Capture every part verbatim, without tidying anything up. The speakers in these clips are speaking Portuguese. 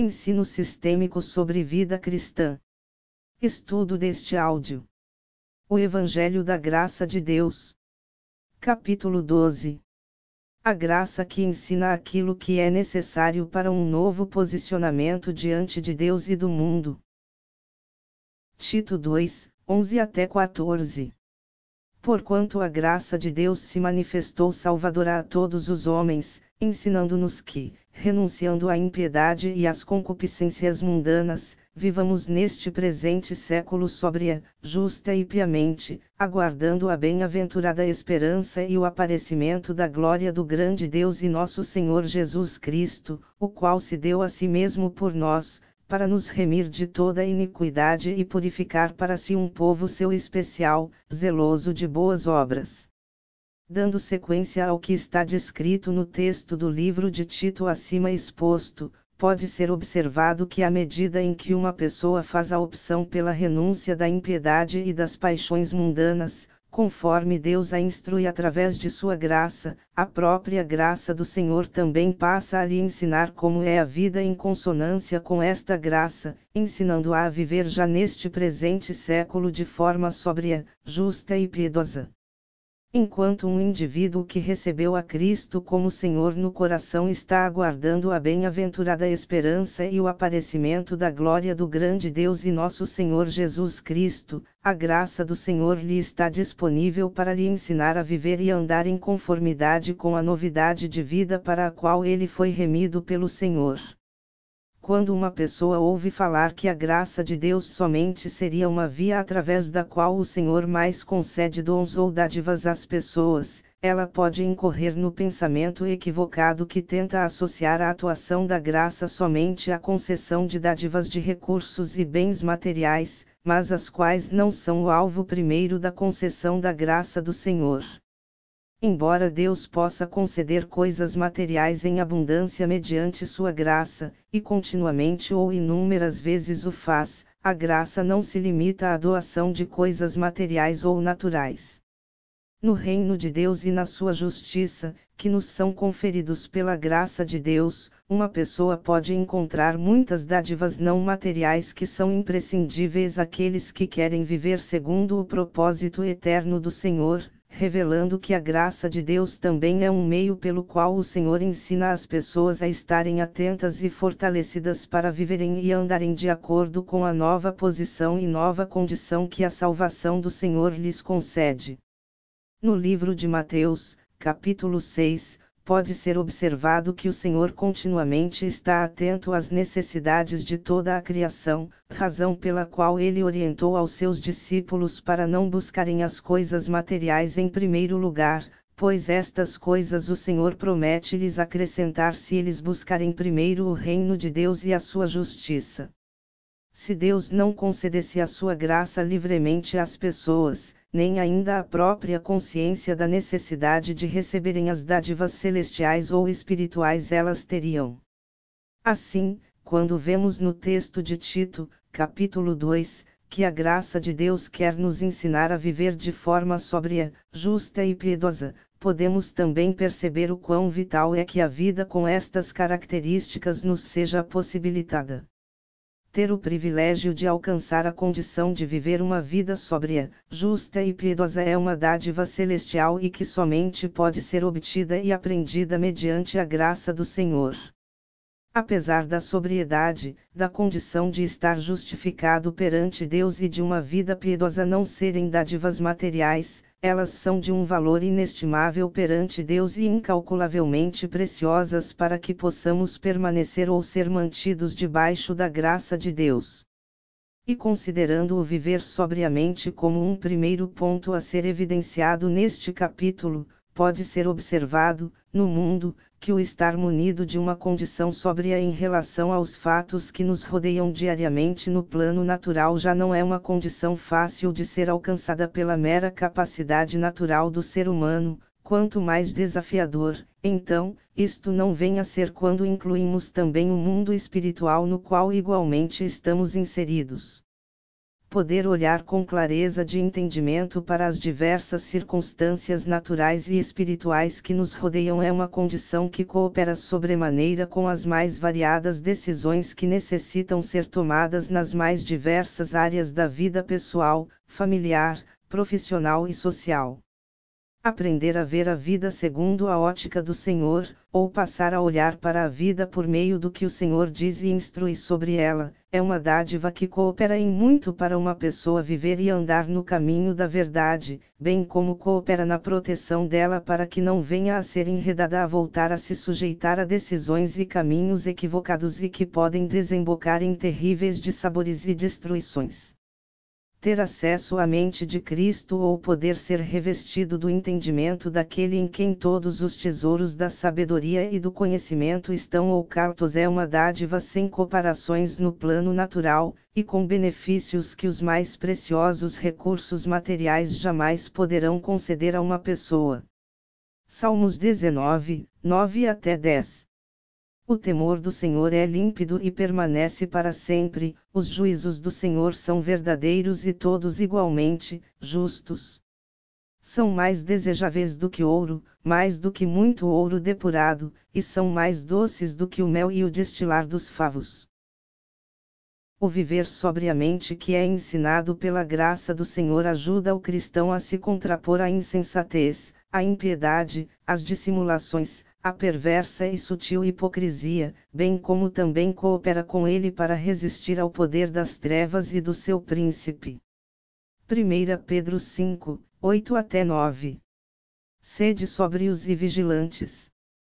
Ensino sistêmico sobre vida cristã. Estudo deste áudio. O Evangelho da Graça de Deus. Capítulo doze. A graça que ensina aquilo que é necessário para um novo posicionamento diante de Deus e do mundo. Tito dois, onze até quatorze. Porquanto a graça de Deus se manifestou salvadora a todos os homens, ensinando-nos que, renunciando à impiedade e às concupiscências mundanas, vivamos neste presente século sóbria, justa e piamente, aguardando a bem-aventurada esperança e o aparecimento da glória do grande Deus e nosso Senhor Jesus Cristo, o qual se deu a si mesmo por nós, para nos remir de toda iniquidade e purificar para si um povo seu especial, zeloso de boas obras. Dando sequência ao que está descrito no texto do livro de Tito acima exposto, pode ser observado que à medida em que uma pessoa faz a opção pela renúncia da impiedade e das paixões mundanas, conforme Deus a instrui através de sua graça, a própria graça do Senhor também passa a lhe ensinar como é a vida em consonância com esta graça, ensinando-a a viver já neste presente século de forma sóbria, justa e piedosa. Enquanto um indivíduo que recebeu a Cristo como Senhor no coração está aguardando a bem-aventurada esperança e o aparecimento da glória do grande Deus e nosso Senhor Jesus Cristo, a graça do Senhor lhe está disponível para lhe ensinar a viver e andar em conformidade com a novidade de vida para a qual ele foi remido pelo Senhor. Quando uma pessoa ouve falar que a graça de Deus somente seria uma via através da qual o Senhor mais concede dons ou dádivas às pessoas, ela pode incorrer no pensamento equivocado que tenta associar a atuação da graça somente à concessão de dádivas de recursos e bens materiais, mas as quais não são o alvo primeiro da concessão da graça do Senhor. Embora Deus possa conceder coisas materiais em abundância mediante sua graça, e continuamente ou inúmeras vezes o faz, a graça não se limita à doação de coisas materiais ou naturais. No reino de Deus e na sua justiça, que nos são conferidos pela graça de Deus, uma pessoa pode encontrar muitas dádivas não materiais que são imprescindíveis àqueles que querem viver segundo o propósito eterno do Senhor, revelando que a graça de Deus também é um meio pelo qual o Senhor ensina as pessoas a estarem atentas e fortalecidas para viverem e andarem de acordo com a nova posição e nova condição que a salvação do Senhor lhes concede. No livro de Mateus, capítulo seis, pode ser observado que o Senhor continuamente está atento às necessidades de toda a criação, razão pela qual ele orientou aos seus discípulos para não buscarem as coisas materiais em primeiro lugar, pois estas coisas o Senhor promete lhes acrescentar se eles buscarem primeiro o reino de Deus e a sua justiça. Se Deus não concedesse a sua graça livremente às pessoas, nem ainda a própria consciência da necessidade de receberem as dádivas celestiais ou espirituais elas teriam. Assim, quando vemos no texto de Tito, capítulo dois, que a graça de Deus quer nos ensinar a viver de forma sóbria, justa e piedosa, podemos também perceber o quão vital é que a vida com estas características nos seja possibilitada. Ter o privilégio de alcançar a condição de viver uma vida sóbria, justa e piedosa é uma dádiva celestial e que somente pode ser obtida e aprendida mediante a graça do Senhor. Apesar da sobriedade, da condição de estar justificado perante Deus e de uma vida piedosa não serem dádivas materiais, elas são de um valor inestimável perante Deus e incalculavelmente preciosas para que possamos permanecer ou ser mantidos debaixo da graça de Deus. E considerando o viver sobriamente como um primeiro ponto a ser evidenciado neste capítulo, pode ser observado, no mundo, que o estar munido de uma condição sóbria em relação aos fatos que nos rodeiam diariamente no plano natural já não é uma condição fácil de ser alcançada pela mera capacidade natural do ser humano, quanto mais desafiador, então, isto não vem a ser quando incluímos também o mundo espiritual no qual igualmente estamos inseridos. poder olhar com clareza de entendimento para as diversas circunstâncias naturais e espirituais que nos rodeiam é uma condição que coopera sobremaneira com as mais variadas decisões que necessitam ser tomadas nas mais diversas áreas da vida pessoal, familiar, profissional e social. Aprender a ver a vida segundo a ótica do Senhor, ou passar a olhar para a vida por meio do que o Senhor diz e instrui sobre ela, é uma dádiva que coopera em muito para uma pessoa viver e andar no caminho da verdade, bem como coopera na proteção dela para que não venha a ser enredada a voltar a se sujeitar a decisões e caminhos equivocados e que podem desembocar em terríveis dissabores e destruições. Ter acesso à mente de Cristo ou poder ser revestido do entendimento daquele em quem todos os tesouros da sabedoria e do conhecimento estão ocultos é uma dádiva sem comparações no plano natural, e com benefícios que os mais preciosos recursos materiais jamais poderão conceder a uma pessoa. Salmos dezenove, nove até dez. O temor do Senhor é límpido e permanece para sempre, os juízos do Senhor são verdadeiros e todos igualmente justos. São mais desejáveis do que ouro, mais do que muito ouro depurado, e são mais doces do que o mel e o destilar dos favos. O viver sobriamente que é ensinado pela graça do Senhor ajuda o cristão a se contrapor à insensatez, à impiedade, às dissimulações, à perversa e sutil hipocrisia, bem como também coopera com ele para resistir ao poder das trevas e do seu príncipe. primeira Pedro cinco, oito até nove. Sede sóbrios e vigilantes.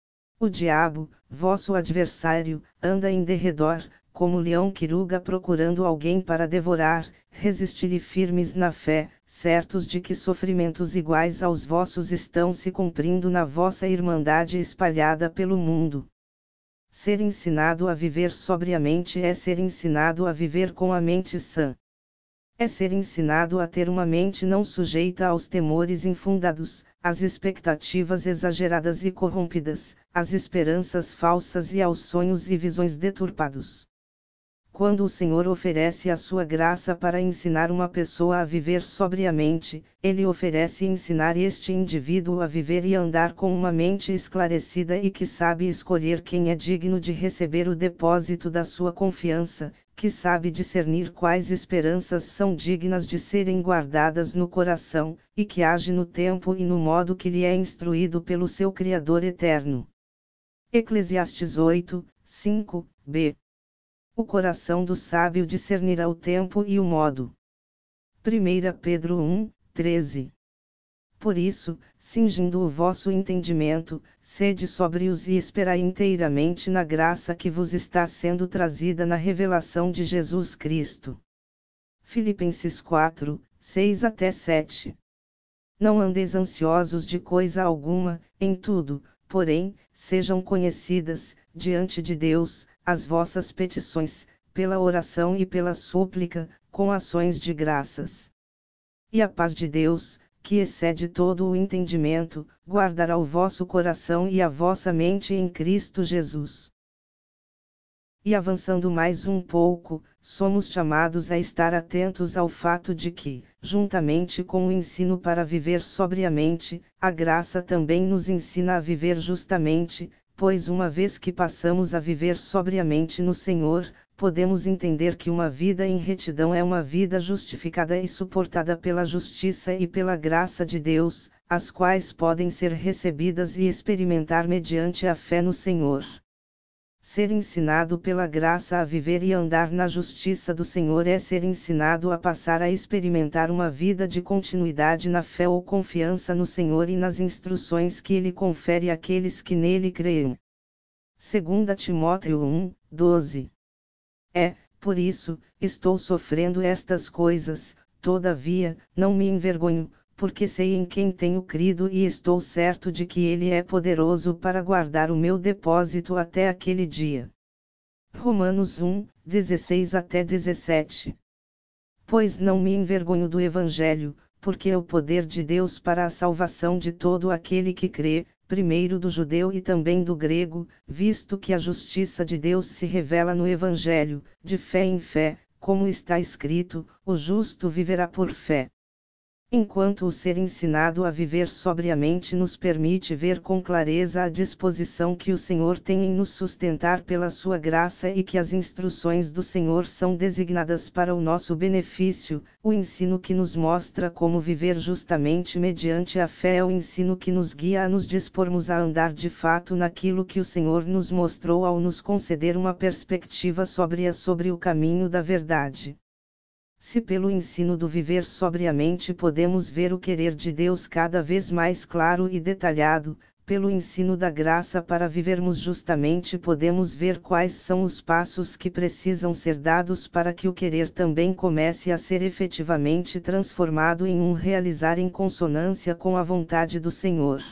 O diabo, vosso adversário, anda em derredor, como leão que ruga procurando alguém para devorar, resisti-lhe firmes na fé, certos de que sofrimentos iguais aos vossos estão se cumprindo na vossa irmandade espalhada pelo mundo. Ser ensinado a viver sobriamente é ser ensinado a viver com a mente sã. É ser ensinado a ter uma mente não sujeita aos temores infundados, às expectativas exageradas e corrompidas, às esperanças falsas e aos sonhos e visões deturpados. Quando o Senhor oferece a sua graça para ensinar uma pessoa a viver sobriamente, Ele oferece ensinar este indivíduo a viver e andar com uma mente esclarecida e que sabe escolher quem é digno de receber o depósito da sua confiança, que sabe discernir quais esperanças são dignas de serem guardadas no coração, e que age no tempo e no modo que lhe é instruído pelo seu Criador eterno. Eclesiastes oito, cinco, b. O coração do sábio discernirá o tempo e o modo. primeira Pedro um, treze. Por isso, cingindo o vosso entendimento, sede sóbrios e esperai inteiramente na graça que vos está sendo trazida na revelação de Jesus Cristo. Filipenses quatro, seis até sete. Não andeis ansiosos de coisa alguma, em tudo, porém, sejam conhecidas, diante de Deus, as vossas petições, pela oração e pela súplica, com ações de graças. E a paz de Deus, que excede todo o entendimento, guardará o vosso coração e a vossa mente em Cristo Jesus. E avançando mais um pouco, somos chamados a estar atentos ao fato de que, juntamente com o ensino para viver sobriamente, a graça também nos ensina a viver justamente, pois uma vez que passamos a viver sobriamente no Senhor, podemos entender que uma vida em retidão é uma vida justificada e suportada pela justiça e pela graça de Deus, as quais podem ser recebidas e experimentar mediante a fé no Senhor. Ser ensinado pela graça a viver e andar na justiça do Senhor é ser ensinado a passar a experimentar uma vida de continuidade na fé ou confiança no Senhor e nas instruções que Ele confere àqueles que nele creem. segunda Timóteo um, doze. É, por isso, estou sofrendo estas coisas, todavia, não me envergonho, porque sei em quem tenho crido e estou certo de que Ele é poderoso para guardar o meu depósito até aquele dia. Romanos um, dezesseis até dezessete. Pois não me envergonho do Evangelho, porque é o poder de Deus para a salvação de todo aquele que crê, primeiro do judeu e também do grego, visto que a justiça de Deus se revela no Evangelho, de fé em fé, como está escrito, o justo viverá por fé. Enquanto o ser ensinado a viver sobriamente nos permite ver com clareza a disposição que o Senhor tem em nos sustentar pela sua graça e que as instruções do Senhor são designadas para o nosso benefício, o ensino que nos mostra como viver justamente mediante a fé é o ensino que nos guia a nos dispormos a andar de fato naquilo que o Senhor nos mostrou ao nos conceder uma perspectiva sóbria sobre o caminho da verdade. Se pelo ensino do viver sobriamente podemos ver o querer de Deus cada vez mais claro e detalhado, pelo ensino da graça para vivermos justamente podemos ver quais são os passos que precisam ser dados para que o querer também comece a ser efetivamente transformado em um realizar em consonância com a vontade do Senhor.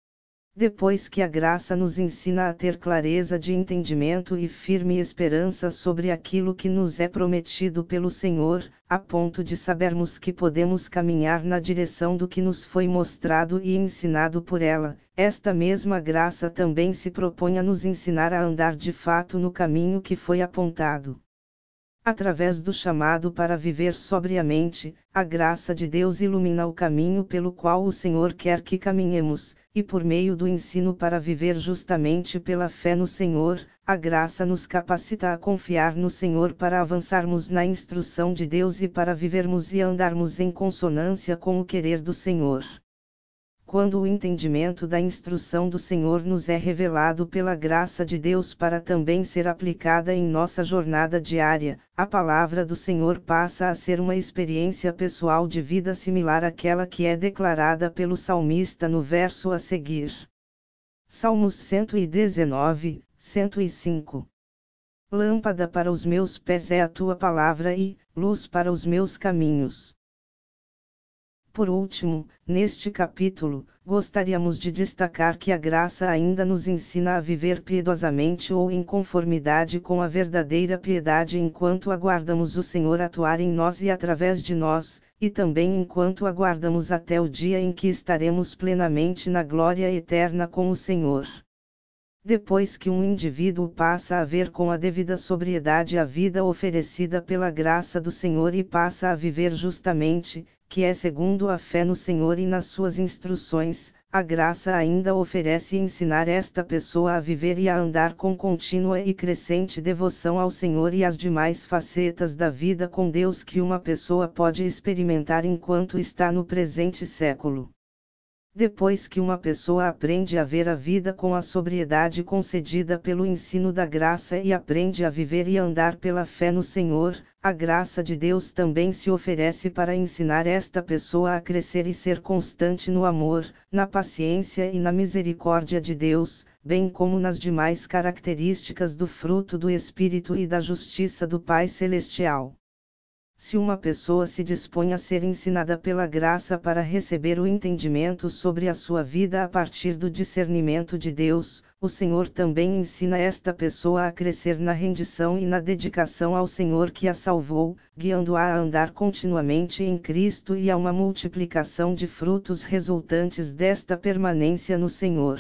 Depois que a graça nos ensina a ter clareza de entendimento e firme esperança sobre aquilo que nos é prometido pelo Senhor, a ponto de sabermos que podemos caminhar na direção do que nos foi mostrado e ensinado por ela, esta mesma graça também se propõe a nos ensinar a andar de fato no caminho que foi apontado. Através do chamado para viver sobriamente, a graça de Deus ilumina o caminho pelo qual o Senhor quer que caminhemos, e por meio do ensino para viver justamente pela fé no Senhor, a graça nos capacita a confiar no Senhor para avançarmos na instrução de Deus e para vivermos e andarmos em consonância com o querer do Senhor. Quando o entendimento da instrução do Senhor nos é revelado pela graça de Deus para também ser aplicada em nossa jornada diária, a palavra do Senhor passa a ser uma experiência pessoal de vida similar àquela que é declarada pelo salmista no verso a seguir. Salmos cento e dezenove, cento e cinco. Lâmpada para os meus pés é a tua palavra e luz para os meus caminhos. Por último, neste capítulo, gostaríamos de destacar que a graça ainda nos ensina a viver piedosamente ou em conformidade com a verdadeira piedade enquanto aguardamos o Senhor atuar em nós e através de nós, e também enquanto aguardamos até o dia em que estaremos plenamente na glória eterna com o Senhor. Depois que um indivíduo passa a ver com a devida sobriedade a vida oferecida pela graça do Senhor e passa a viver justamente, que é segundo a fé no Senhor e nas suas instruções, a graça ainda oferece ensinar esta pessoa a viver e a andar com contínua e crescente devoção ao Senhor e às demais facetas da vida com Deus que uma pessoa pode experimentar enquanto está no presente século. Depois que uma pessoa aprende a ver a vida com a sobriedade concedida pelo ensino da graça e aprende a viver e andar pela fé no Senhor, a graça de Deus também se oferece para ensinar esta pessoa a crescer e ser constante no amor, na paciência e na misericórdia de Deus, bem como nas demais características do fruto do Espírito e da justiça do Pai Celestial. Se uma pessoa se dispõe a ser ensinada pela graça para receber o entendimento sobre a sua vida a partir do discernimento de Deus, o Senhor também ensina esta pessoa a crescer na rendição e na dedicação ao Senhor que a salvou, guiando-a a andar continuamente em Cristo e a uma multiplicação de frutos resultantes desta permanência no Senhor.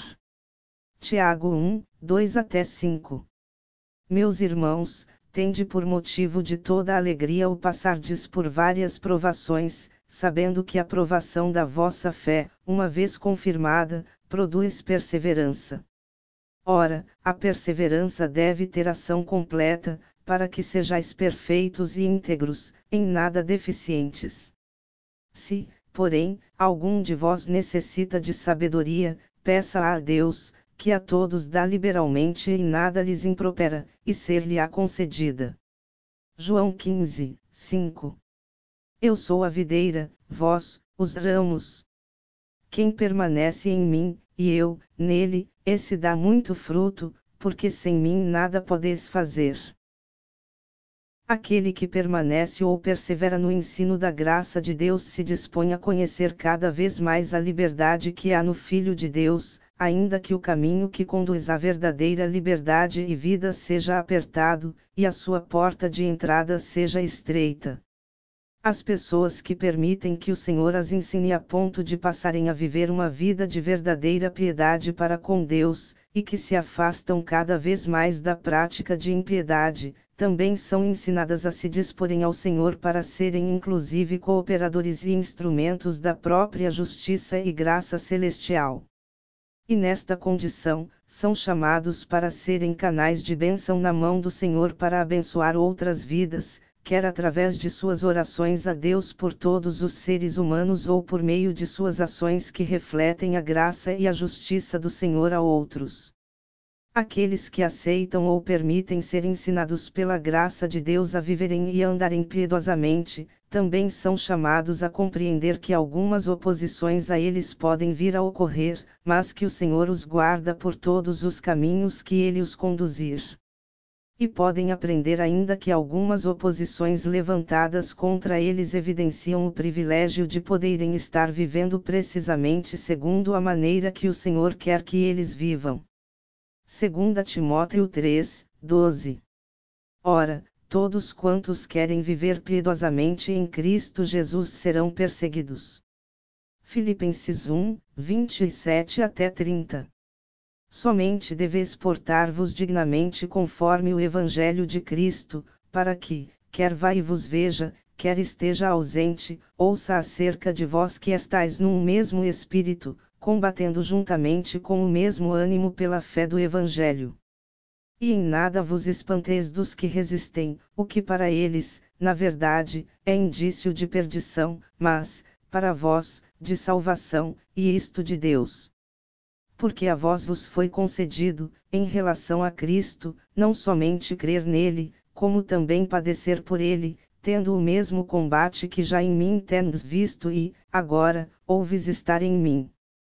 Tiago um, dois até cinco. Meus irmãos, tende por motivo de toda alegria o passardes por várias provações, sabendo que a provação da vossa fé, uma vez confirmada, produz perseverança. Ora, a perseverança deve ter ação completa, para que sejais perfeitos e íntegros, em nada deficientes. Se, porém, algum de vós necessita de sabedoria, peça-a a Deus, que a todos dá liberalmente e nada lhes impropera, e ser-lhe-á concedida. João quinze, cinco. Eu sou a videira, vós, os ramos. Quem permanece em mim, e eu, nele, esse dá muito fruto, porque sem mim nada podeis fazer. Aquele que permanece ou persevera no ensino da graça de Deus se dispõe a conhecer cada vez mais a liberdade que há no Filho de Deus, ainda que o caminho que conduz à verdadeira liberdade e vida seja apertado, e a sua porta de entrada seja estreita. As pessoas que permitem que o Senhor as ensine a ponto de passarem a viver uma vida de verdadeira piedade para com Deus, e que se afastam cada vez mais da prática de impiedade, também são ensinadas a se disporem ao Senhor para serem inclusive cooperadores e instrumentos da própria justiça e graça celestial. E nesta condição, são chamados para serem canais de bênção na mão do Senhor para abençoar outras vidas, quer através de suas orações a Deus por todos os seres humanos ou por meio de suas ações que refletem a graça e a justiça do Senhor a outros. Aqueles que aceitam ou permitem ser ensinados pela graça de Deus a viverem e andarem piedosamente, também são chamados a compreender que algumas oposições a eles podem vir a ocorrer, mas que o Senhor os guarda por todos os caminhos que ele os conduzir. E podem aprender ainda que algumas oposições levantadas contra eles evidenciam o privilégio de poderem estar vivendo precisamente segundo a maneira que o Senhor quer que eles vivam. Segunda Timóteo três, doze. Ora, todos quantos querem viver piedosamente em Cristo Jesus serão perseguidos. Filipenses um, vinte e sete até trinta. Somente deveis portar-vos dignamente conforme o Evangelho de Cristo, para que, quer vá e vos veja, quer esteja ausente, ouça acerca de vós que estais num mesmo espírito, combatendo juntamente com o mesmo ânimo pela fé do Evangelho. E em nada vos espanteis dos que resistem, o que para eles, na verdade, é indício de perdição, mas, para vós, de salvação, e isto de Deus. Porque a vós vos foi concedido, em relação a Cristo, não somente crer nele, como também padecer por ele, tendo o mesmo combate que já em mim tendes visto e, agora, ouves estar em mim.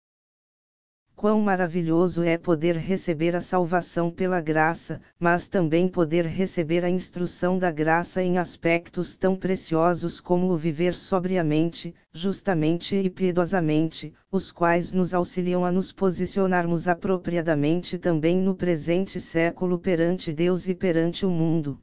Quão maravilhoso é poder receber a salvação pela graça, mas também poder receber a instrução da graça em aspectos tão preciosos como o viver sobriamente, justamente e piedosamente, os quais nos auxiliam a nos posicionarmos apropriadamente também no presente século perante Deus e perante o mundo.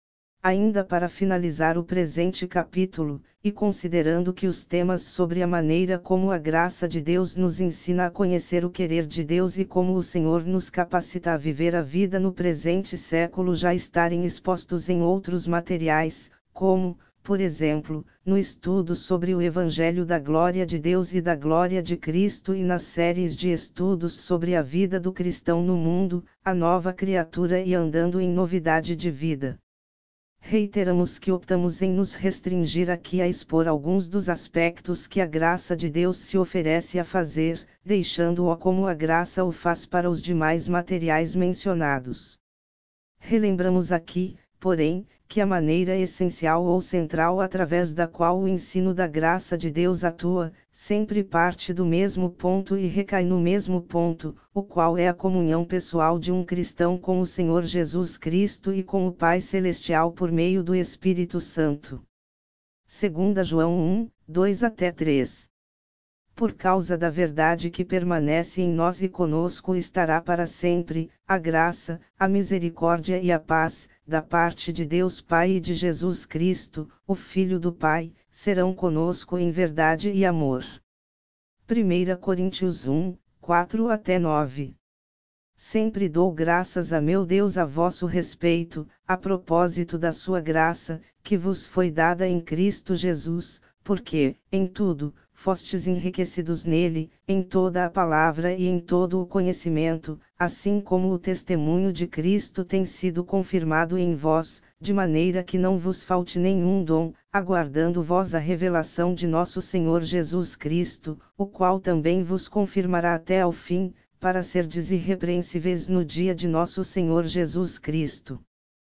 Ainda para finalizar o presente capítulo, e considerando que os temas sobre a maneira como a graça de Deus nos ensina a conhecer o querer de Deus e como o Senhor nos capacita a viver a vida no presente século já estarem expostos em outros materiais, como, por exemplo, no estudo sobre o Evangelho da Glória de Deus e da Glória de Cristo e nas séries de estudos sobre a vida do cristão no mundo, a nova criatura e andando em novidade de vida. Reiteramos que optamos em nos restringir aqui a expor alguns dos aspectos que a graça de Deus se oferece a fazer, deixando-o como a graça o faz para os demais materiais mencionados. Relembramos aqui, porém, que a maneira essencial ou central através da qual o ensino da graça de Deus atua, sempre parte do mesmo ponto e recai no mesmo ponto, o qual é a comunhão pessoal de um cristão com o Senhor Jesus Cristo e com o Pai Celestial por meio do Espírito Santo. Segunda João um, dois até três. Por causa da verdade que permanece em nós e conosco estará para sempre, a graça, a misericórdia e a paz, da parte de Deus Pai e de Jesus Cristo, o Filho do Pai, serão conosco em verdade e amor. Primeira Coríntios um, quatro até nove. Sempre dou graças a meu Deus a vosso respeito, a propósito da sua graça, que vos foi dada em Cristo Jesus, porque, em tudo, fostes enriquecidos nele, em toda a palavra e em todo o conhecimento, assim como o testemunho de Cristo tem sido confirmado em vós, de maneira que não vos falte nenhum dom, aguardando vós a revelação de nosso Senhor Jesus Cristo, o qual também vos confirmará até ao fim, para serdes irrepreensíveis no dia de nosso Senhor Jesus Cristo.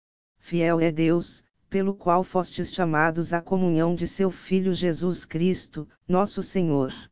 Fiel é Deus, pelo qual fostes chamados à comunhão de seu Filho Jesus Cristo, nosso Senhor.